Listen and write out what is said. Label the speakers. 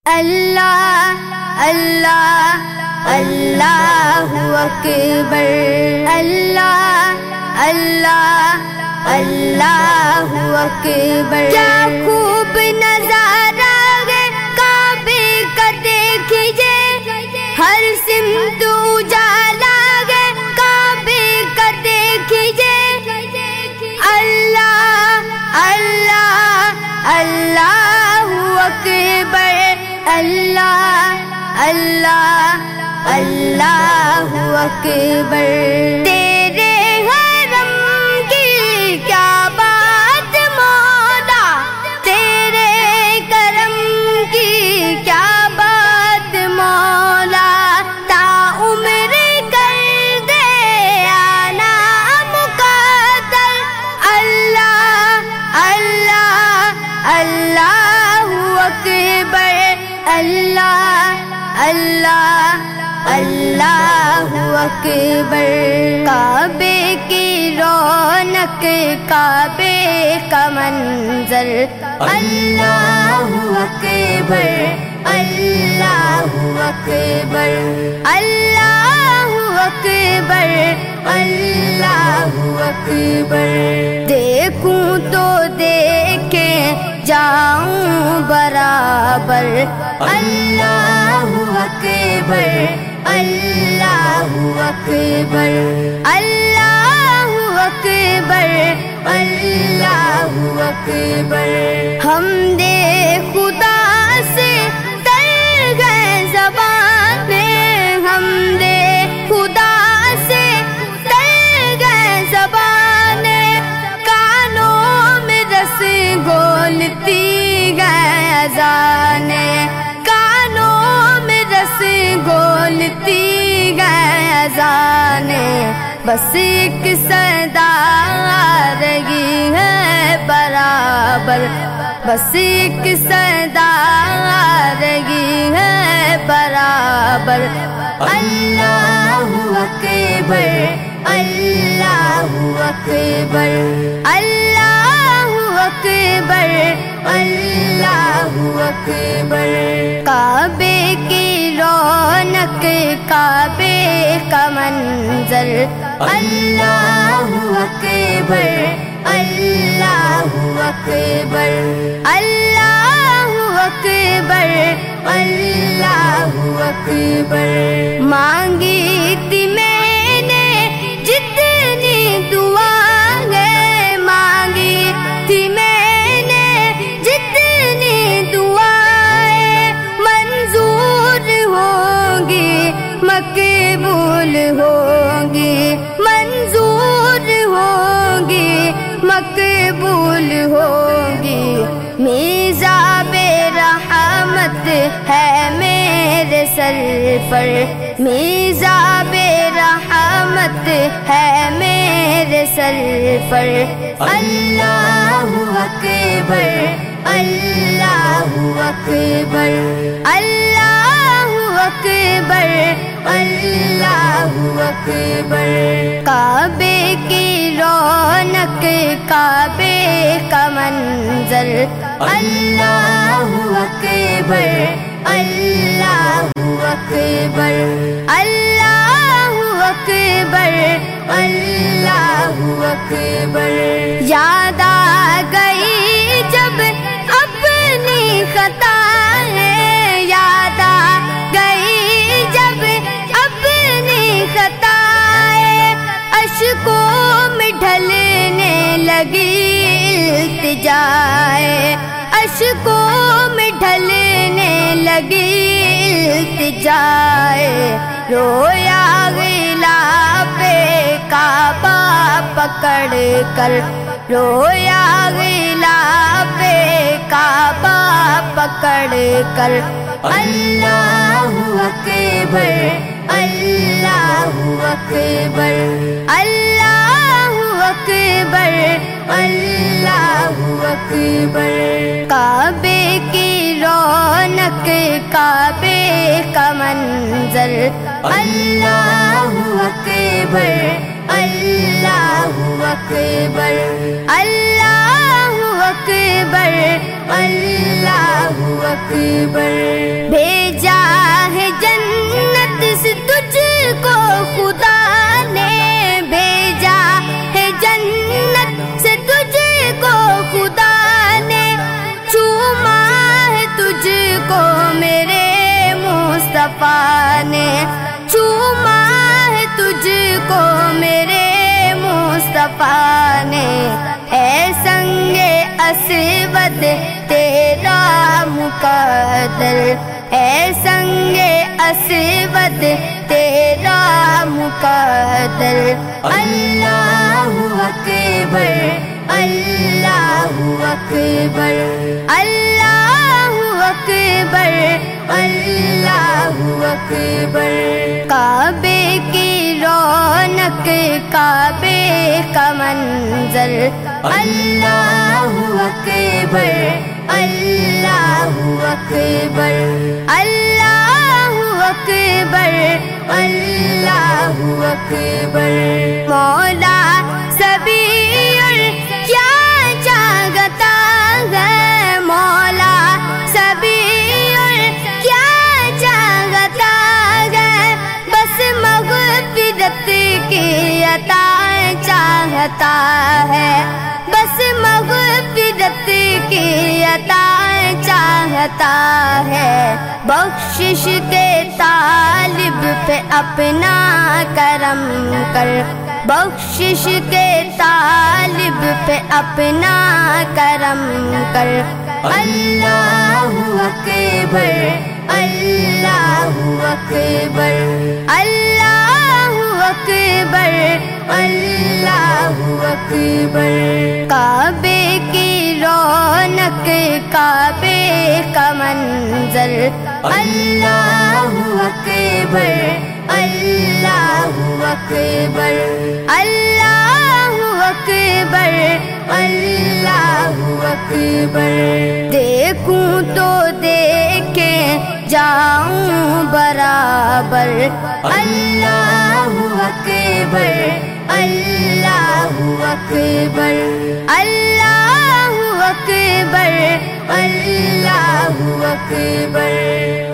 Speaker 1: اللہ اللہ اللہ اکبر، اللہ اللہ اللہ اکبر۔ کیا خوب نظارہ ہے کعبے کا دیکھیے، ہر سمت اجالا ہے کعبے کا دیکھیے۔ اللہ اللہ اللہ اکبر، اللہ اللہ اللہ اکبر۔ تیرے حرم کی کیا بات مولا، تیرے کرم کی کیا بات مولا، تا عمر کر دے آنا مقدر۔ اللہ اللہ اللہ اکبر، اللہ اللہ اللہ اکبر۔ کعبے کی رونق، کعبے کا منظر، اللہ اکبر اللہ اکبر اللہ اکبر اللہ اکبر۔ دیکھوں تو دیکھے جاؤں برابر، اللہ اکبر اللہ اکبر اللہ اکبر اللہ اکبر۔ ہم دے خدا سے تر گئے زبانیں، ہم دے خدا سے تر گئے زبانیں، کانوں میں رس گھولتی گئے اذانیں، کانوں میں رس گھولتی گئے اذانیں۔ بس ایک صدا آ رہی ہے برابر، بس ایک صدا آ رہی ہے برابر، اللہ اکبر اللہ اکبر اللہ اکبر اللہ اکبر۔ کعبے کی رونق، کعبے کا منظر، اللہ اکبر اللہ اکبر اللہ اکبر اللہ اکبر۔ مانگی تھی میں نے جتنی دعائیں، مانگی تھی میں نے جتنی دعائیں، منظور ہوگی مقبول ہوگی، منظور ہوگی مقبول ہوگی۔ میزاب رحمت ہے میرے سر پر، میزاب رحمت ہے میرے سر پر، اللہ اکبر اللہ اکبر اللہ اکبر اللہ اکبر۔ کعبے کی رونق، کعبے کا منظر، اللہ اکبر اللہ اکبر اللہ اکبر اللہ اکبر۔ یاد آ گئی جب اپنی خطائیں، یاد آ گئی جب اپنی خطائیں، اشکوں میں ڈھلنے لگی التجائیں، اشکوں میں ڈھلنے لگی التجائیں۔ رویا غلاف کعبہ پکڑ کر، رویا غلاف کعبہ پکڑ کر، اللہ اکبر اللہ اکبر اللہ اکبر اللہ اکبر۔ کعبے کی رونق، کعبے کا منظر، اللہ اکبر اللہ اکبر اللہ اکبر اللہ اکبر. بھیجا ہے جنت سے تجھ کو خدا نے، بھیجا ہے جنت سے تجھ کو خدا نے، چوما ہے تجھ کو میرے مصطفیٰ نے، چوما ہے تجھ کو میرے مصطفیٰ نے. اے سنگ اسود تیرا مقدر، اے سنگ اسود تیرا مقدر. اللہ اکبر اللہ اکبر اللہ اکبر اللہ اکبر. کعبے کی رونق کعبے کا منظر، اللہ اکبر اللہ اکبر اللہ اکبر اللہ اکبر. مولا سبیل کیا جاگتا ہے، مولا سبیل کیا جاگتا ہے، بس مغفرت کی عطا چاہتا ہے، بس مغفرت کی عطا چاہتا ہے. بخشش کے طالب پہ اپنا کرم کر، بخشش کے طالب پہ اپنا کرم کر. اللہ اکبر اللہ اکبر اللہ اکبر اللہ اکبر. کعبے کی رونق کعبے کا منظر، اللہ اکبر اللہ اکبر اللہ اکبر اللہ اکبر. دیکھوں تو دیکھے جاؤں برابر، اللہ اکبر اللہ اکبر اللہ اکبر اللہ اکبر.